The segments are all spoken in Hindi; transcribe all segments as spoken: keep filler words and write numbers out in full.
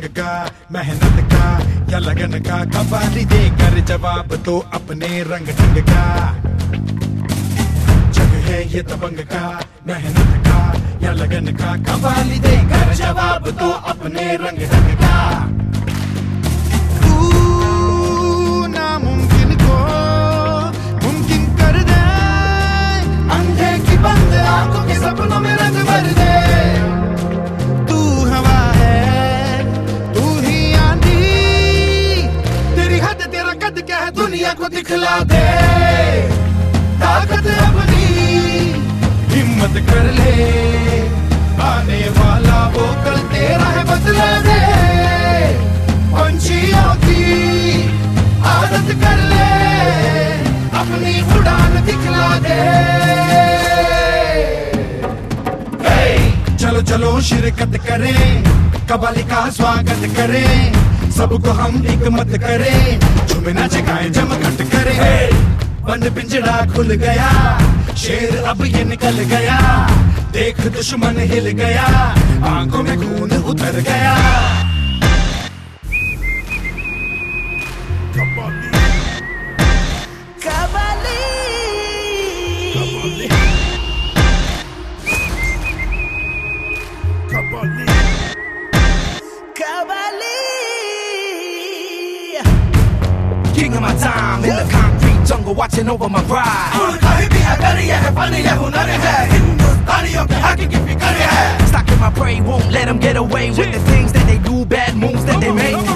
तबंग का, मेहनत का या लगन का, कवाली देकर जवाब तो अपने रंग ढंग का। जग है ये तबंग का, मेहनत का या लगन का, कवाली देकर जवाब तो अपने रंग ढंग का। तू नामुमकिन को मुमकिन कर दे, अंधे की बंद आंखों के सपनों में रंग भर दे। तू हवा है, तू ही आंधी, तेरी हद तेरा कद क्या है दुनिया को दिखला दे। ताकत अपनी हिम्मत कर ले, आने वाला वो कल तेरा है बदला दे। पंछियों की आदत कर ले, अपनी उड़ान दिखला दे। चलो चलो शिरकत करें, कवाली का स्वागत करें, सबको हम एक मत करें, झूमे नाचे गाएं जमघट करें। बंद पिंजड़ा खुल गया, शेर अब ये निकल गया, देख दुश्मन हिल गया, आंखों में खून उतर गया। Qawwali qawwali qawwali qawwali King of my time in the concrete jungle, watching over my pride. Stocking my prey, won't let them get away with the things that they do, bad moves that they make.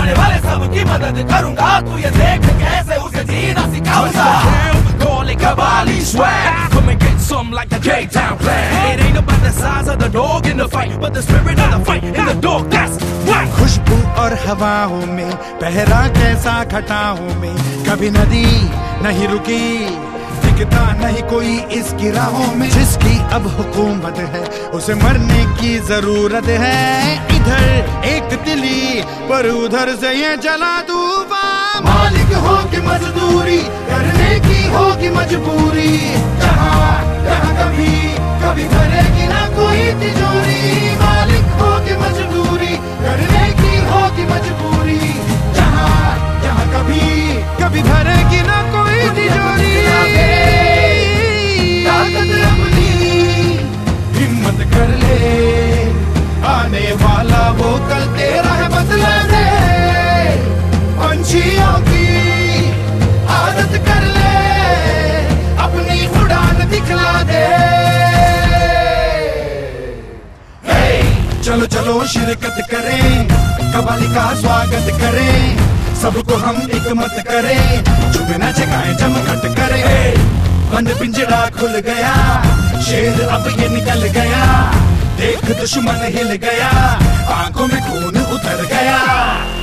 Call it Kavali swag, come and get some like the J-Town clan. It ain't about the size of the dog in the fight, but the spirit of the fight in the dog, that's right. खुशबू और हवाओं में पहरा कैसा घटाओं में, कभी नदी नहीं रुकी, दिखता नहीं कोई इसकी राहों में। जिसकी अब हुकूमत है उसे मरने की जरूरत है। इधर एक दिली पर उधर से ये जला तूफान। मालिक हो कि मजदूरी करने की होगी मजबूरी, जहाँ जहाँ कभी कभी भरेगी ना कोई तिजोरी। मालिक हो कि मजदूरी करने की होगी मजबूरी, जहाँ जहाँ कभी कभी भरेगी ना कोई तिजोरी। ताकत अपनी हिम्मत कर ले, आने वाला वो कल तेरा है बदला दे। पंछियों की आदत कर ले, अपनी उड़ान दिखला दे। चलो चलो शिरकत करें, कवाली का स्वागत करें, सबको हम एक मत करें, झूमे नाचे गाएं जमघट करें। बंद पिंजड़ा खुल गया, शेर अब ये निकल गया, देख दुश्मन हिल गया, आंखों में खून उतर गया।